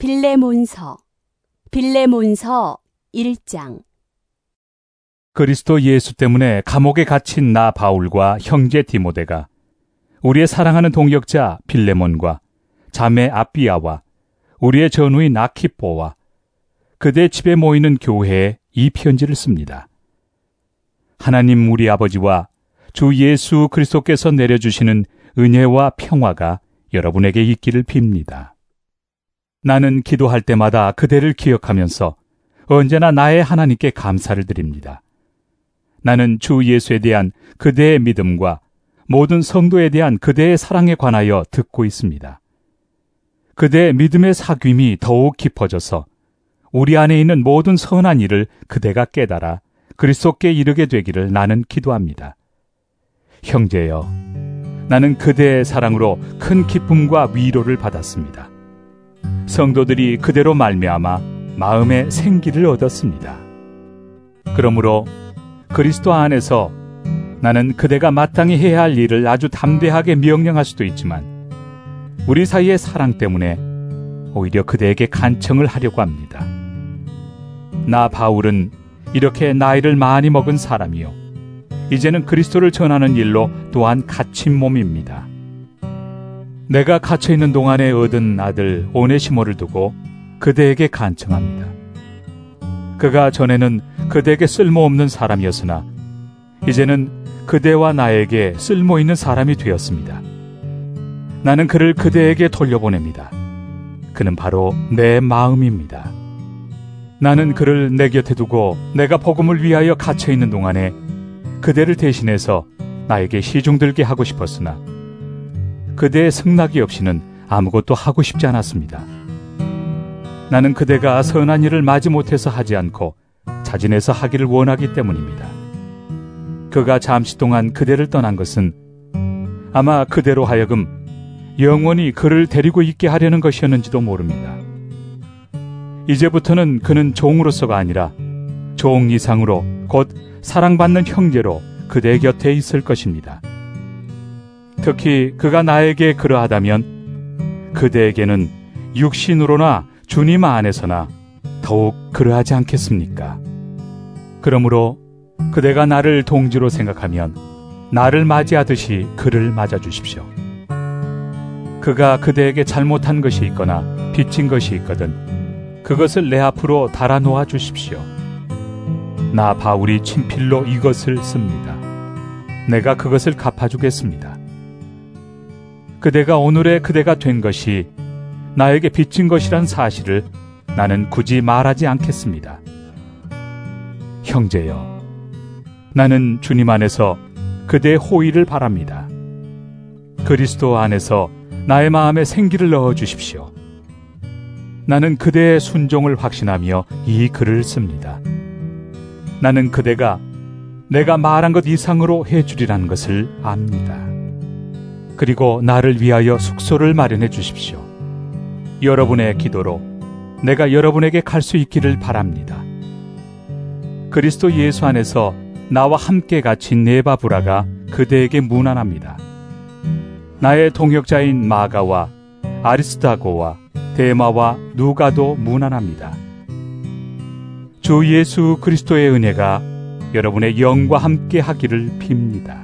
빌레몬서 1장. 그리스도 예수 때문에 감옥에 갇힌 나 바울과 형제 디모데가 우리의 사랑하는 동역자 빌레몬과 자매 아비아와 우리의 전우인 아키뽀와 그대 집에 모이는 교회에 이 편지를 씁니다. 하나님 우리 아버지와 주 예수 그리스도께서 내려주시는 은혜와 평화가 여러분에게 있기를 빕니다. 나는 기도할 때마다 그대를 기억하면서 언제나 나의 하나님께 감사를 드립니다. 나는 주 예수에 대한 그대의 믿음과 모든 성도에 대한 그대의 사랑에 관하여 듣고 있습니다. 그대의 믿음의 사귐이 더욱 깊어져서 우리 안에 있는 모든 선한 일을 그대가 깨달아 그리스도께 이르게 되기를 나는 기도합니다. 형제여, 나는 그대의 사랑으로 큰 기쁨과 위로를 받았습니다. 성도들이 그대로 말미암아 마음의 생기를 얻었습니다. 그러므로 그리스도 안에서 나는 그대가 마땅히 해야 할 일을 아주 담대하게 명령할 수도 있지만 우리 사이의 사랑 때문에 오히려 그대에게 간청을 하려고 합니다. 나 바울은 이렇게 나이를 많이 먹은 사람이요, 이제는 그리스도를 전하는 일로 또한 갇힌 몸입니다. 내가 갇혀있는 동안에 얻은 아들 오네시모를 두고 그대에게 간청합니다. 그가 전에는 그대에게 쓸모없는 사람이었으나 이제는 그대와 나에게 쓸모있는 사람이 되었습니다. 나는 그를 그대에게 돌려보냅니다. 그는 바로 내 마음입니다. 나는 그를 내 곁에 두고 내가 복음을 위하여 갇혀있는 동안에 그대를 대신해서 나에게 시중들게 하고 싶었으나 그대의 승낙이 없이는 아무것도 하고 싶지 않았습니다. 나는 그대가 선한 일을 마지못해서 하지 않고 자진해서 하기를 원하기 때문입니다. 그가 잠시 동안 그대를 떠난 것은 아마 그대로 하여금 영원히 그를 데리고 있게 하려는 것이었는지도 모릅니다. 이제부터는 그는 종으로서가 아니라 종 이상으로 곧 사랑받는 형제로 그대 곁에 있을 것입니다. 특히 그가 나에게 그러하다면 그대에게는 육신으로나 주님 안에서나 더욱 그러하지 않겠습니까? 그러므로 그대가 나를 동지로 생각하면 나를 맞이하듯이 그를 맞아주십시오. 그가 그대에게 잘못한 것이 있거나 빚진 것이 있거든 그것을 내 앞으로 달아놓아 주십시오. 나 바울이 친필로 이것을 씁니다. 내가 그것을 갚아주겠습니다. 그대가 오늘의 그대가 된 것이 나에게 빚진 것이란 사실을 나는 굳이 말하지 않겠습니다. 형제여, 나는 주님 안에서 그대의 호의를 바랍니다. 그리스도 안에서 나의 마음에 생기를 넣어 주십시오. 나는 그대의 순종을 확신하며 이 글을 씁니다. 나는 그대가 내가 말한 것 이상으로 해주리라는 것을 압니다. 그리고 나를 위하여 숙소를 마련해 주십시오. 여러분의 기도로 내가 여러분에게 갈 수 있기를 바랍니다. 그리스도 예수 안에서 나와 함께 갇힌 네바브라가 그대에게 문안합니다. 나의 동역자인 마가와 아리스다고와 데마와 누가도 문안합니다. 주 예수 그리스도의 은혜가 여러분의 영과 함께 하기를 빕니다.